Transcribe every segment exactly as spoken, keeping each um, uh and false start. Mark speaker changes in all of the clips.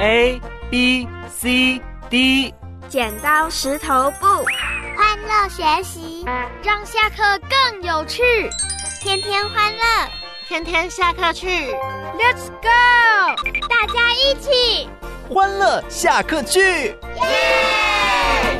Speaker 1: A B C D，
Speaker 2: 剪刀石头布，
Speaker 3: 欢乐学习，
Speaker 4: 让下课更有趣，
Speaker 3: 天天欢乐，
Speaker 4: 天天下课去 ，Let's go！
Speaker 3: 大家一起
Speaker 1: 欢乐下课去，
Speaker 3: 耶！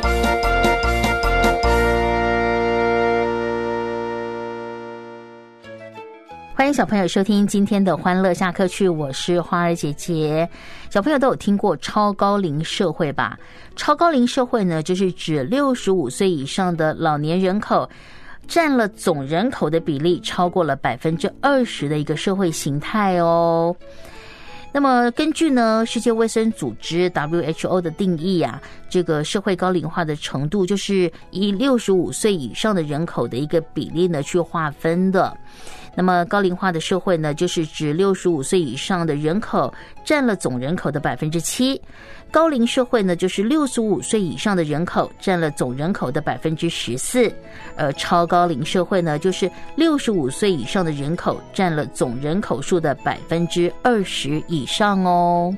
Speaker 5: 欢迎小朋友收听今天的欢乐下课去，我是花儿姐姐。小朋友都有听过超高龄社会吧？超高龄社会呢，就是指六十五岁以上的老年人口占了总人口的比例超过了百分之二十的一个社会形态哦。那么根据呢世界卫生组织 W H O 的定义啊，这个社会高龄化的程度就是以六十五岁以上的人口的一个比例呢去划分的。那么高龄化的社会呢，就是指六十五岁以上的人口占了总人口的百分之七。高龄社会呢，就是六十五岁以上的人口占了总人口的百分之十四，而超高龄社会呢，就是六十五岁以上的人口占了总人口数的百分之二十以上哦。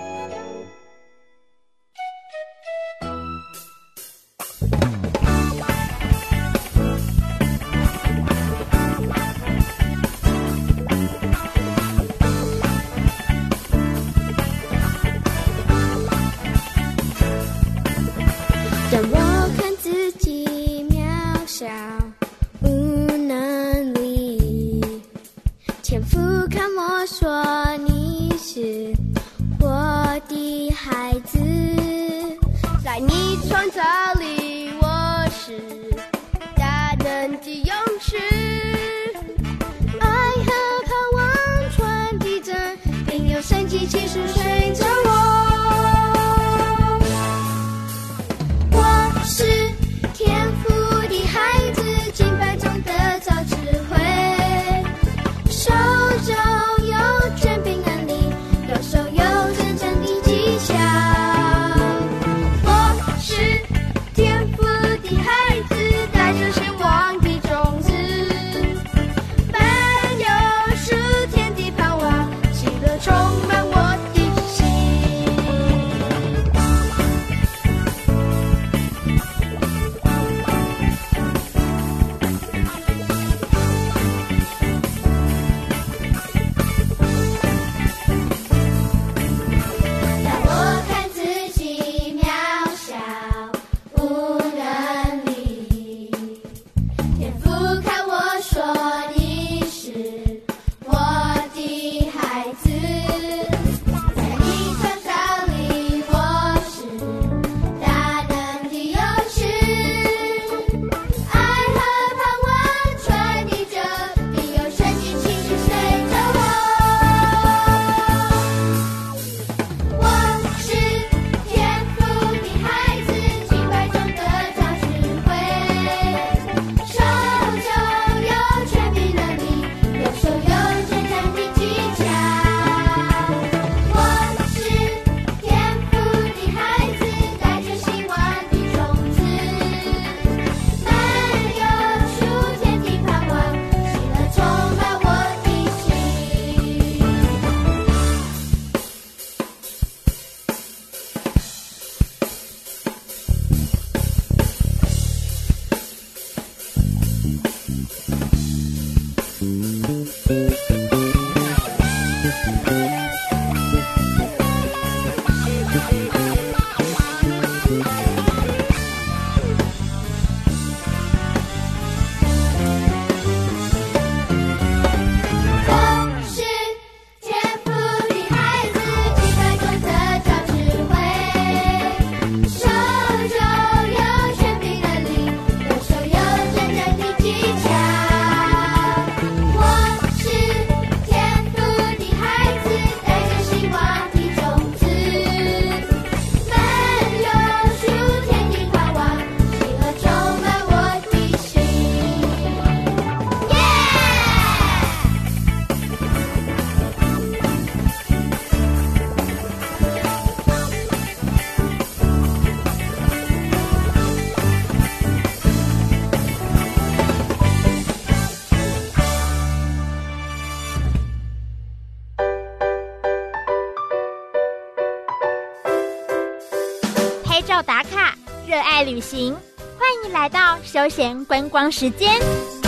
Speaker 6: 让我看自己渺小无能力，天父看我说你是我的孩子，在你创造里我是大能的勇士，爱和盼望传递着，并有神迹奇事随着我。是天赋的孩子，敬拜中得着智慧，手中有权柄能力，右手有真正的技巧。我是天赋的孩子，带着希望的种子，伴有属天的盼望，喜乐充满我的心。
Speaker 3: 照打卡，热爱旅行，欢迎来到休闲观光时间。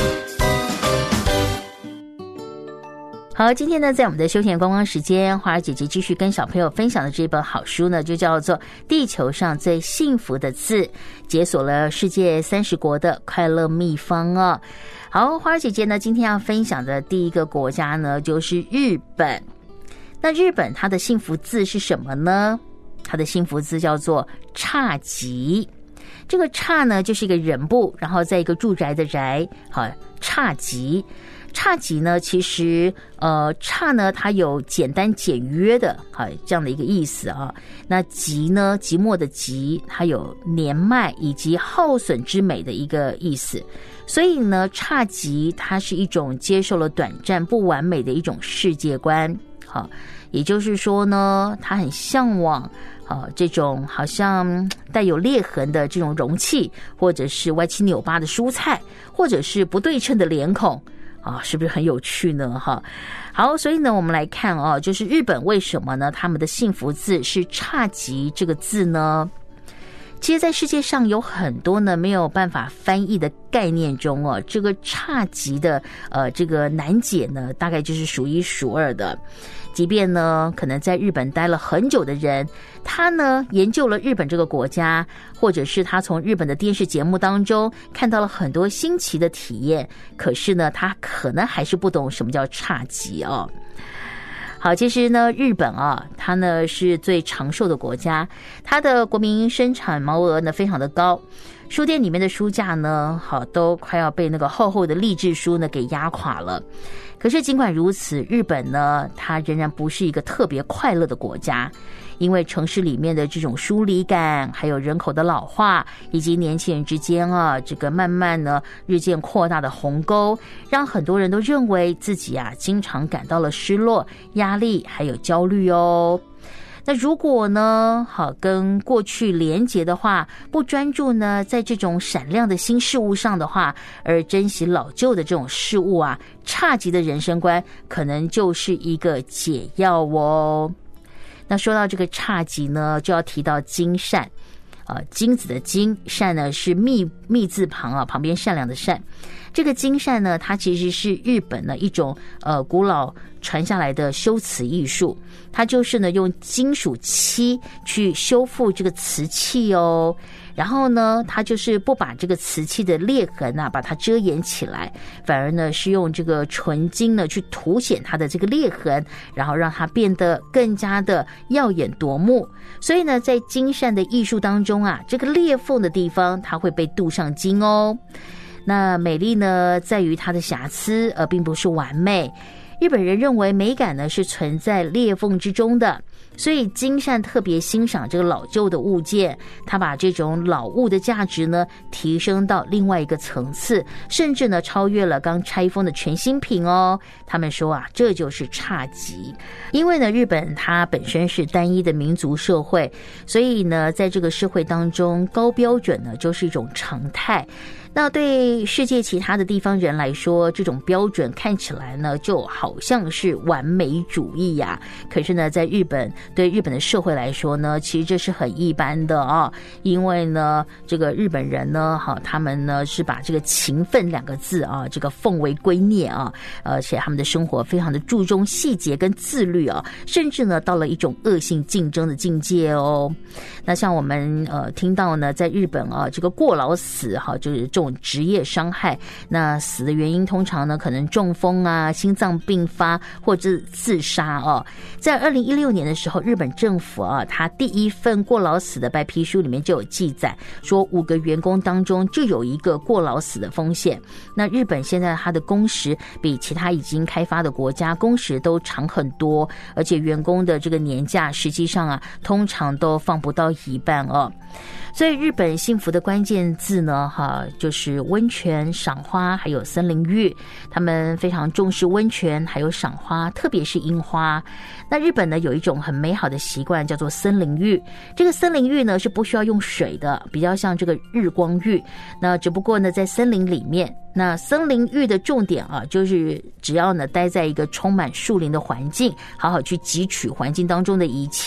Speaker 5: 好，今天呢，在我们的休闲观光时间，花儿姐姐继续跟小朋友分享的这本好书呢，就叫做《地球上最幸福的字》，解锁了世界三十国的快乐秘方哦。好，花儿姐姐呢，今天要分享的第一个国家呢，就是日本。那日本它的幸福字是什么呢？它的幸福字叫做侘寂。这个侘呢，就是一个人部，然后在一个住宅的宅，好，侘寂。侘寂呢，其实呃，侘呢，它有简单简约的啊这样的一个意思啊。那寂呢，寂寞的寂，它有年迈以及耗损之美的一个意思。所以呢，侘寂它是一种接受了短暂不完美的一种世界观。好，也就是说呢，他很向往啊这种好像带有裂痕的这种容器，或者是歪七扭八的蔬菜，或者是不对称的脸孔。啊，是不是很有趣呢？哈，好，所以呢，我们来看哦，就是日本为什么呢？他们的幸福字是侘寂这个字呢？其实，在世界上有很多呢没有办法翻译的概念中哦，这个侘寂的呃这个难解呢，大概就是数一数二的。即便呢，可能在日本待了很久的人，他呢研究了日本这个国家，或者是他从日本的电视节目当中看到了很多新奇的体验，可是呢，他可能还是不懂什么叫侘寂哦。好，其实呢，日本啊，它呢是最长寿的国家，它的国民生产毛额呢非常的高，书店里面的书架呢，好都快要被那个厚厚的励志书呢给压垮了。可是尽管如此，日本呢，它仍然不是一个特别快乐的国家，因为城市里面的这种疏离感，还有人口的老化，以及年轻人之间啊，这个慢慢呢日渐扩大的鸿沟，让很多人都认为自己啊，经常感到了失落、压力还有焦虑哦。那如果呢，好跟过去连结的话，不专注呢在这种闪亮的新事物上的话，而珍惜老旧的这种事物啊，侘寂的人生观可能就是一个解药哦。那说到这个侘寂呢，就要提到金善。呃，金子的金，善呢是密密字旁啊，旁边善良的善。这个金善呢，它其实是日本的一种呃古老传下来的修辞艺术，它就是呢用金属漆去修复这个瓷器哦。然后呢，它就是不把这个瓷器的裂痕啊，把它遮掩起来，反而呢是用这个纯金呢去凸显它的这个裂痕，然后让它变得更加的耀眼夺目。所以呢，在金善的艺术当中啊，这个裂缝的地方它会被镀上金哦。那美丽呢，在于它的瑕疵，而并不是完美。日本人认为美感呢是存在裂缝之中的，所以金善特别欣赏这个老旧的物件，他把这种老物的价值呢提升到另外一个层次，甚至呢超越了刚拆封的全新品哦。他们说啊，这就是侘寂。因为呢，日本它本身是单一的民族社会，所以呢，在这个社会当中，高标准呢就是一种常态。那对世界其他的地方人来说，这种标准看起来呢就好像是完美主义呀、啊。可是呢，在日本，对日本的社会来说呢，其实这是很一般的啊。因为呢，这个日本人呢，哈，他们呢是把这个勤奋两个字啊，这个奉为圭臬啊，而且他们的生活非常的注重细节跟自律啊，甚至呢到了一种恶性竞争的境界哦。那像我们呃听到呢，在日本啊，这个过劳死哈、啊，就是这种职业伤害，那死的原因通常呢可能中风啊、心脏病发或者自杀哦。在二零一六年的时候，日本政府啊，他第一份过劳死的白皮书里面就有记载，说五个员工当中就有一个过劳死的风险。那日本现在它的工时比其他已经开发的国家工时都长很多，而且员工的这个年假实际上啊，通常都放不到一半哦。所以日本幸福的关键字呢，哈，就是温泉、赏花还有森林浴。他们非常重视温泉还有赏花，特别是樱花。那日本呢有一种很美好的习惯叫做森林浴。这个森林浴呢是不需要用水的，比较像这个日光浴。那只不过呢在森林里面，那森林浴的重点啊，就是只要呢待在一个充满树林的环境，好好去汲取环境当中的一切。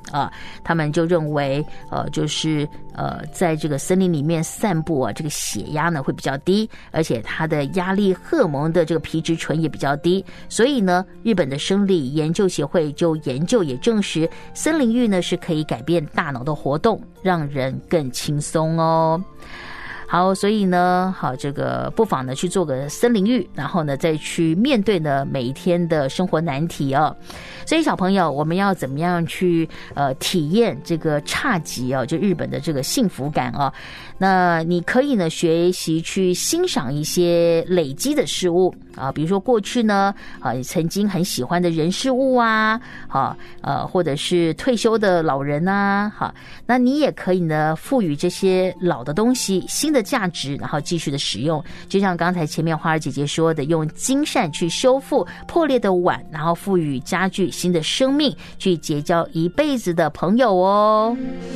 Speaker 5: 啊，他们就认为呃就是呃在这个森林里面散步啊，这个血压呢会比较低，而且它的压力荷尔蒙的这个皮质醇也比较低，所以呢日本的生理研究协会就研究也证实森林浴呢是可以改变大脑的活动，让人更轻松哦。好，所以呢，好，这个不妨呢去做个森林浴，然后呢再去面对呢每一天的生活难题哦。所以小朋友，我们要怎么样去呃体验这个侘寂哦，就日本的这个幸福感哦？那你可以呢学习去欣赏一些累积的事物啊，比如说过去呢啊你曾经很喜欢的人事物啊，好呃或者是退休的老人啊，好，那你也可以呢赋予这些老的东西新的价值，然后继续的使用，就像刚才前面花儿姐姐说的，用金扇去修复破裂的碗，然后赋予家具新的生命，去结交一辈子的朋友哦。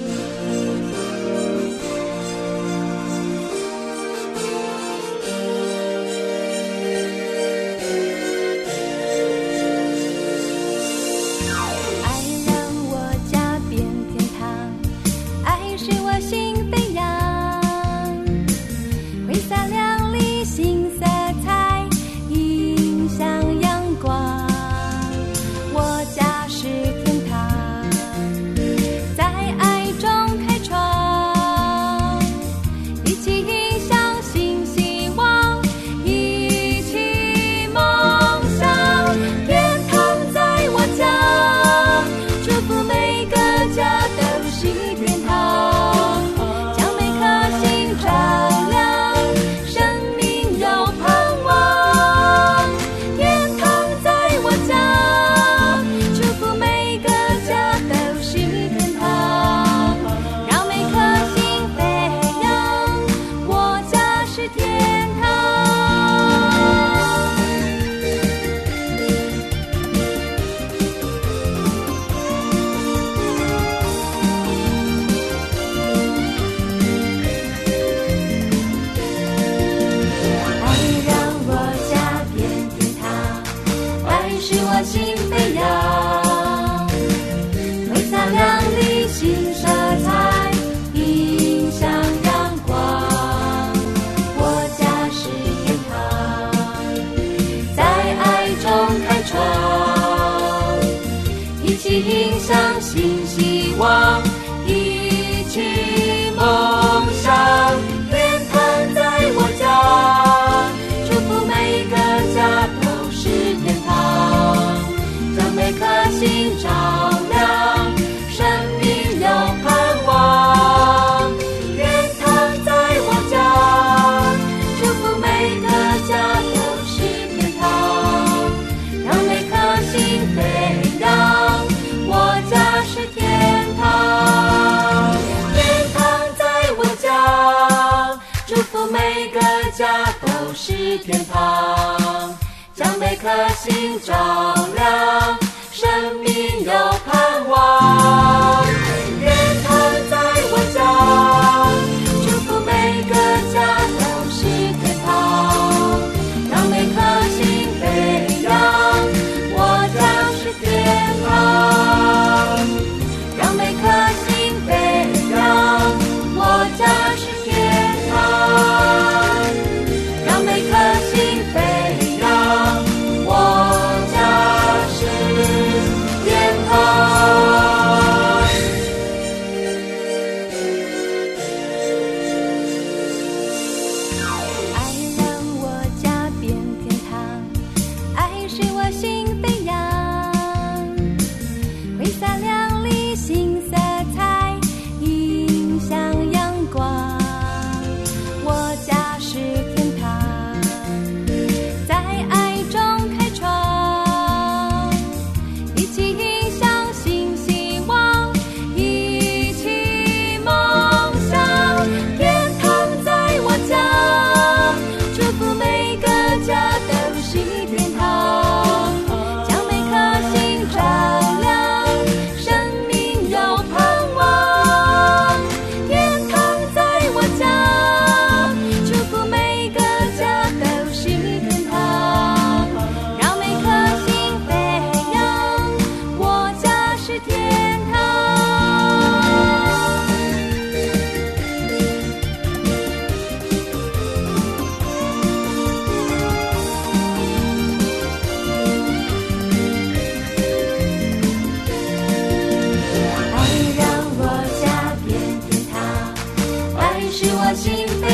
Speaker 7: 迎向新希望，一起梦想。天堂在我家，祝福每个家都是天堂，让每颗心照亮，生命有盼望。天堂在我家，祝福每个家都是天堂，让每颗心飞扬。我家是天堂，天堂在我家，祝福每个家都是天堂，将每颗心照亮，生命有盼望。天堂在我家，祝福每个家都是天堂，让每颗心飞扬。我家是天堂，让每颗心飞扬。我家是天堂，让每颗心飞扬。我家是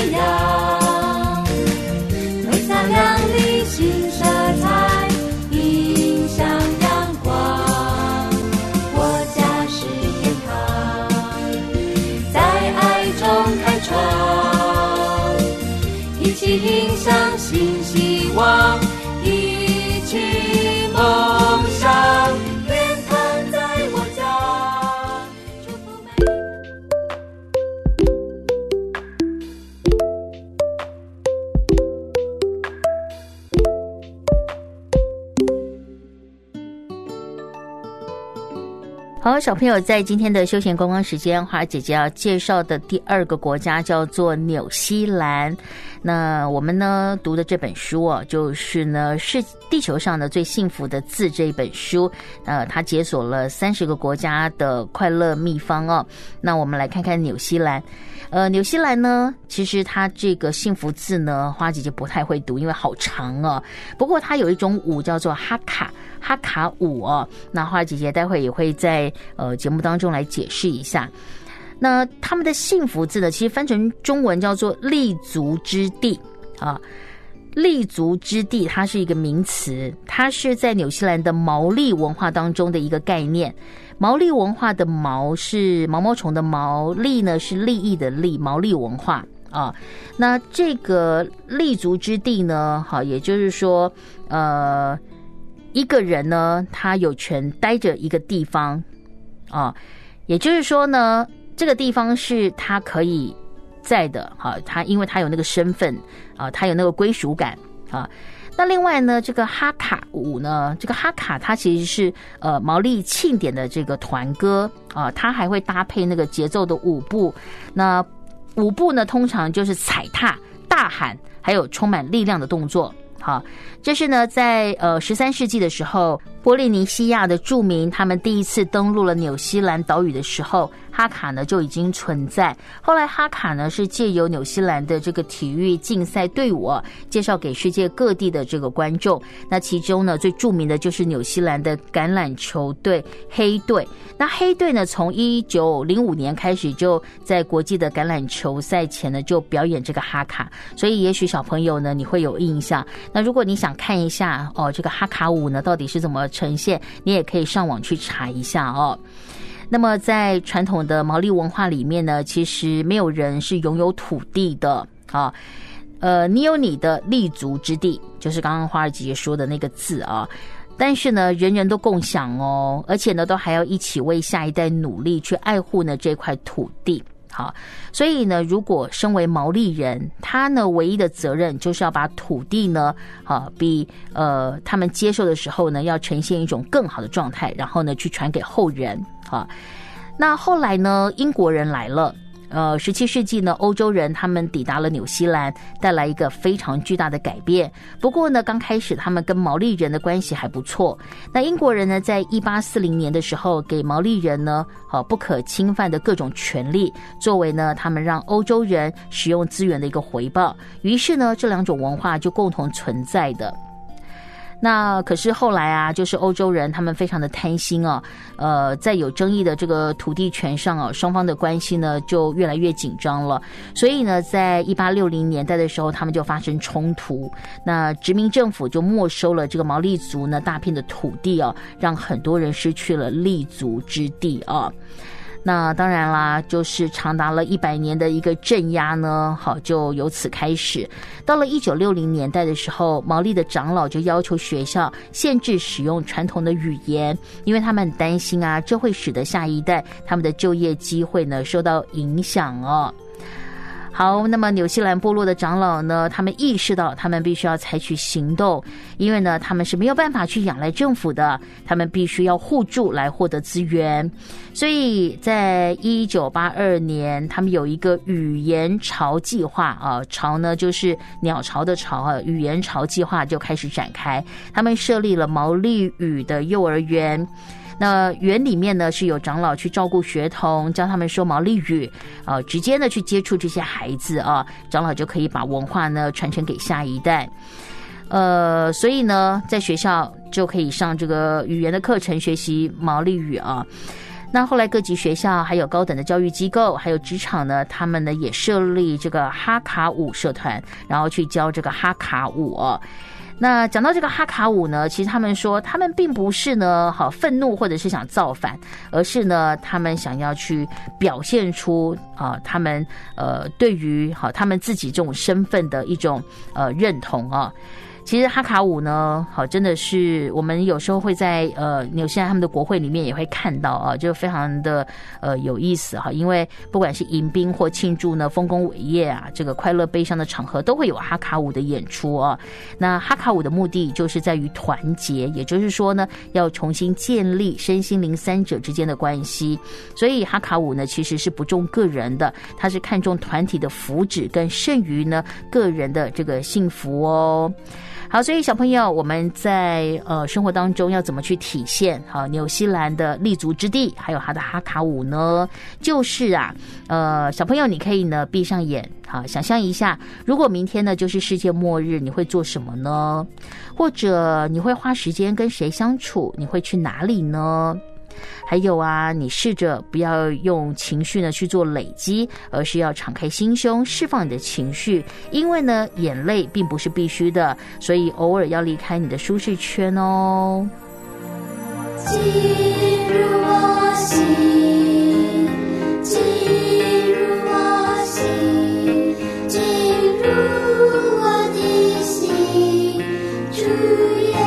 Speaker 7: 阳，挥洒亮丽新色彩，迎向阳光。我家是天堂，在爱中开创，一起迎向新希望，一起梦想。天堂在我家，祝福每
Speaker 5: 好，小朋友，在今天的休闲观光时间，花儿姐姐要介绍的第二个国家叫做纽西兰。那我们呢读的这本书哦，就是呢是地球上的最幸福的字这一本书。呃，它解锁了三十个国家的快乐秘方哦。那我们来看看纽西兰。呃，纽西兰呢，其实它这个幸福字呢，花姐姐不太会读，因为好长哦。不过它有一种舞叫做哈卡哈卡舞哦。那花姐姐待会也会在呃节目当中来解释一下。那他们的幸福字呢，其实翻成中文叫做立足之地啊。立足之地它是一个名词，它是在纽西兰的毛利文化当中的一个概念。毛利文化的毛是毛毛虫的毛，利呢是利益的利，毛利文化啊。那这个立足之地呢，好，也就是说，呃，一个人呢，他有权待着一个地方啊，也就是说呢，这个地方是他可以在的，好，他因为他有那个身份啊，他有那个归属感啊。那另外呢，这个哈卡舞呢，这个哈卡它其实是呃毛利庆典的这个团歌啊，它还会搭配那个节奏的舞步。那舞步呢，通常就是踩踏、大喊，还有充满力量的动作。好，这是呢，在呃十三世纪的时候，波利尼西亚的住民他们第一次登陆了纽西兰岛屿的时候，哈卡呢就已经存在。后来哈卡呢是借由纽西兰的这个体育竞赛队伍介绍给世界各地的这个观众。那其中呢最著名的就是纽西兰的橄榄球队黑队。那黑队呢从一九零五年开始就在国际的橄榄球赛前呢就表演这个哈卡，所以也许小朋友呢你会有印象。那如果你想看一下哦这个哈卡舞呢到底是怎么呈现，你也可以上网去查一下哦。那么在传统的毛利文化里面呢，其实没有人是拥有土地的啊。呃，你有你的立足之地，就是刚刚花儿姐姐说的那个字啊。但是呢，人人都共享哦，而且呢，都还要一起为下一代努力去爱护呢这块土地。好，所以呢，如果身为毛利人，他呢唯一的责任就是要把土地呢，啊，比呃他们接受的时候呢，要呈现一种更好的状态，然后呢去传给后人。啊，那后来呢，英国人来了。呃，十七世纪呢，欧洲人他们抵达了纽西兰，带来一个非常巨大的改变。不过呢，刚开始他们跟毛利人的关系还不错。那英国人呢，在一八四零年的时候，给毛利人呢，呃，不可侵犯的各种权利，作为呢，他们让欧洲人使用资源的一个回报。于是呢，这两种文化就共同存在的。那可是后来啊，就是欧洲人他们非常的贪心哦，呃，在有争议的这个土地权上哦，双方的关系呢就越来越紧张了。所以呢，在一八六零年代的时候，他们就发生冲突。那殖民政府就没收了这个毛利族呢大片的土地哦，让很多人失去了立足之地啊。那当然啦，就是长达了一百年的一个镇压呢，好，就由此开始。到了一九六零年代的时候，毛利的长老就要求学校限制使用传统的语言，因为他们很担心啊，这会使得下一代他们的就业机会呢受到影响哦。好，那么纽西兰部落的长老呢，他们意识到他们必须要采取行动，因为呢他们是没有办法去仰赖政府的，他们必须要互助来获得资源。所以在一九八二年，他们有一个语言巢计划啊，巢呢就是鸟巢的巢啊，语言巢计划就开始展开。他们设立了毛利语的幼儿园。那园里面呢是有长老去照顾学童，教他们说毛利语，呃，直接呢去接触这些孩子啊，长老就可以把文化呢传承给下一代。呃，所以呢，在学校就可以上这个语言的课程，学习毛利语啊。 那后来各级学校还有高等的教育机构还有职场呢，他们呢也设立这个哈卡舞社团，然后去教这个哈卡舞哦。那讲到这个哈卡舞呢，其实他们说他们并不是呢好愤怒或者是想造反，而是呢他们想要去表现出啊他们呃对于好他们自己这种身份的一种呃认同啊。其实哈卡舞呢，好，真的是我们有时候会在呃纽西兰他们的国会里面也会看到啊，就非常的呃有意思哈。因为不管是迎宾或庆祝呢丰功伟业啊，这个快乐悲伤的场合都会有哈卡舞的演出啊。那哈卡舞的目的就是在于团结，也就是说呢，要重新建立身心灵三者之间的关系。所以哈卡舞呢其实是不重个人的，它是看重团体的福祉跟胜于呢个人的这个幸福哦。好，所以小朋友，我们在呃生活当中要怎么去体现好纽西兰的立足之地，还有它的哈卡舞呢？就是啊，呃，小朋友你可以呢闭上眼，好，想象一下，如果明天呢就是世界末日，你会做什么呢？或者你会花时间跟谁相处？你会去哪里呢？还有啊，你试着不要用情绪呢去做累积，而是要敞开心胸，释放你的情绪。因为呢，眼泪并不是必须的，所以偶尔要离开你的舒适圈哦。
Speaker 6: 进入我心，进入我心，进入我的心，主耶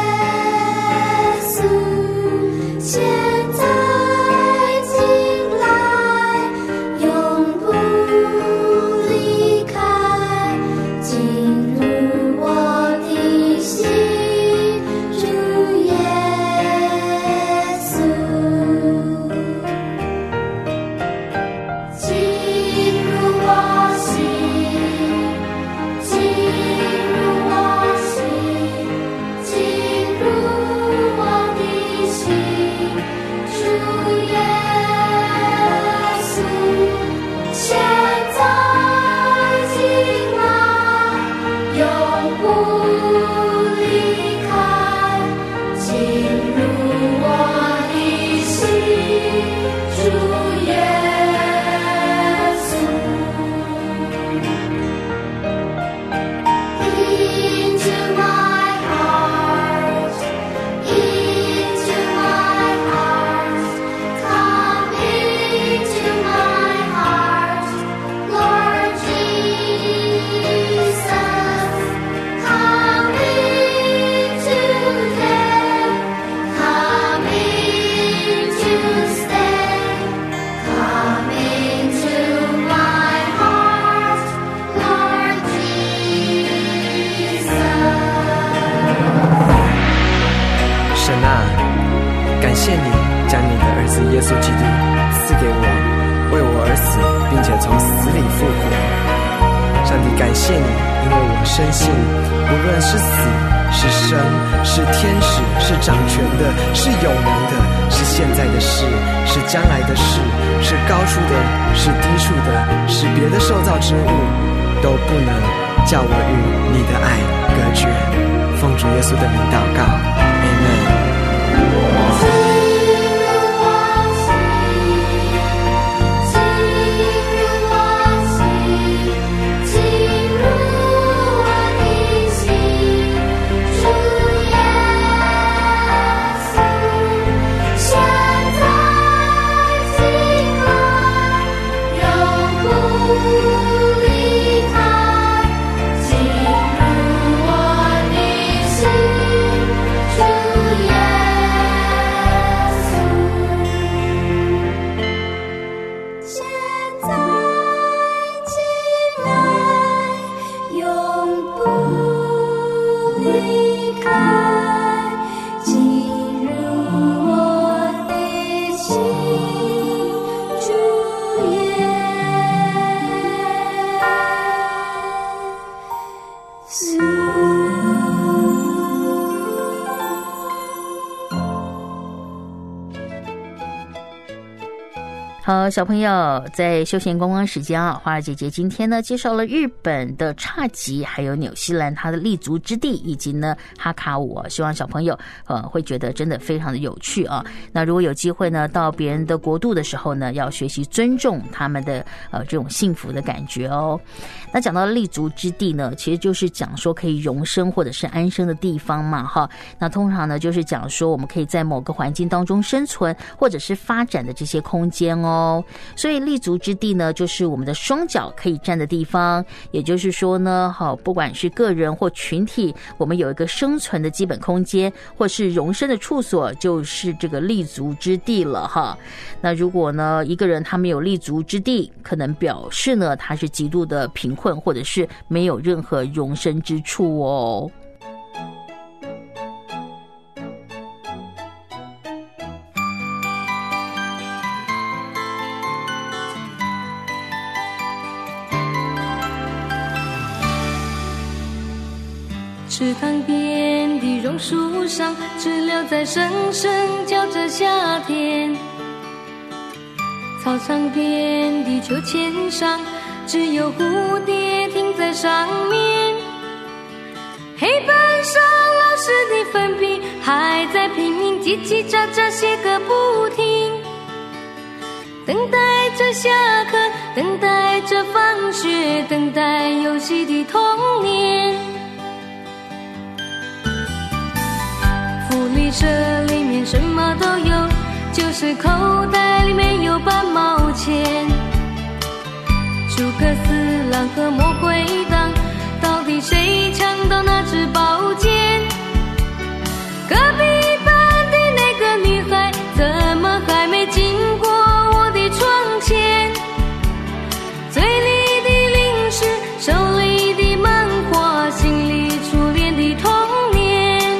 Speaker 6: 稣，现在进来，永不离开，进入我的心，主耶稣。进入我心，进入我心，进入我的心，主耶稣，现在进来，永不离开，进入我的心，主耶稣。Into my heart, into my heart, come into my heart, Lord Jesus, come into them, come in to stay, come into my heart, Lord Jesus.
Speaker 8: 神啊，感谢你将你的儿子耶稣基督赐给我，为我而死，并且从死里复活。上帝，感谢你，因为我深信，无论是死是生，是天使，是掌权的，是有能的，是现在的事，是将来的事，是高处的，是低处的，是别的受造之物，都不能叫我与你的爱隔绝。奉主耶稣的名祷告，阿们。
Speaker 6: 主
Speaker 5: 好，小朋友在休闲观光时间啊，花儿姐姐今天呢介绍了日本的侘寂，还有纽西兰它的立足之地，以及呢哈卡舞啊，希望小朋友呃会觉得真的非常的有趣啊。那如果有机会呢到别人的国度的时候呢，要学习尊重他们的呃这种幸福的感觉哦。那讲到立足之地呢，其实就是讲说可以容身或者是安身的地方嘛哈。那通常呢就是讲说我们可以在某个环境当中生存或者是发展的这些空间哦。所以立足之地呢，就是我们的双脚可以站的地方，也就是说呢，好，不管是个人或群体，我们有一个生存的基本空间，或是容身的处所，就是这个立足之地了哈。那如果呢，一个人他没有立足之地，可能表示呢，他是极度的贫困，或者是没有任何容身之处哦。
Speaker 9: 池塘边的榕树上，知了在声声叫着夏天。操场边的秋千上，只有蝴蝶停在上面。黑板上老师的粉笔还在拼命叽叽喳喳写个不停，等待着下课，等待着放学，等待游戏的童年。福利社里面什么都有，就是口袋里面有半毛钱。诸葛四郎和魔鬼党，到底谁抢到那支宝剑？隔壁班的那个女孩，怎么还没经过我的窗前？嘴里的零食，手里的漫画，心里初恋的童年。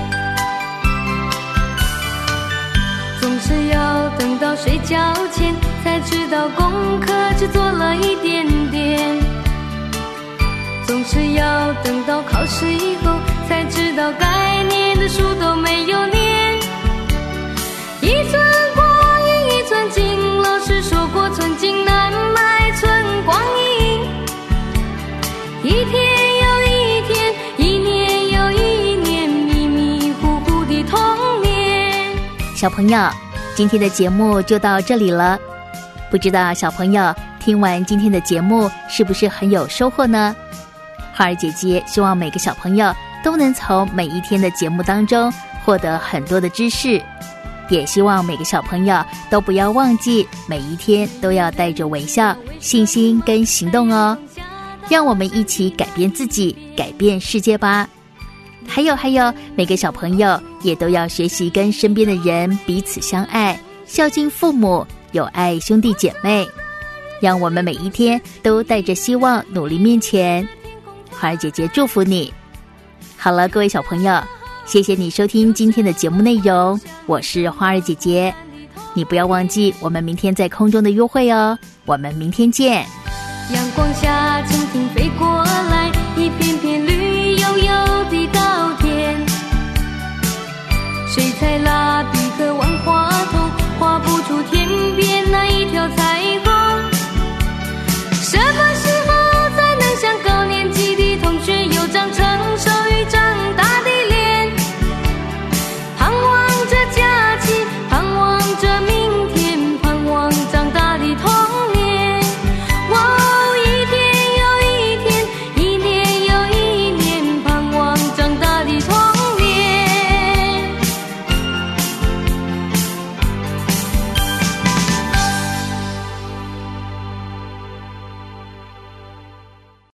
Speaker 9: 总是要等到睡觉前，才知道功课只做了一点点。总是要等到考试以后，才知道该念的书都没有念。一寸光阴一寸金，老师说过寸金难买寸光阴。一天又一天，一年又一年，迷迷糊糊的童年。
Speaker 5: 小朋友，今天的节目就到这里了。不知道小朋友听完今天的节目是不是很有收获呢？花儿姐姐希望每个小朋友都能从每一天的节目当中获得很多的知识，也希望每个小朋友都不要忘记每一天都要带着微笑、信心跟行动哦。让我们一起改变自己，改变世界吧。还有还有，每个小朋友也都要学习跟身边的人彼此相爱，孝敬父母，友爱兄弟姐妹。让我们每一天都带着希望努力面前。花儿姐姐祝福你。好了，各位小朋友，谢谢你收听今天的节目内容，我是花儿姐姐。你不要忘记我们明天在空中的约会哦，我们明天见。
Speaker 9: 阳光下蜻蜓飞过来，一片片绿油油的稻田。水彩蜡笔和万花筒画不出天边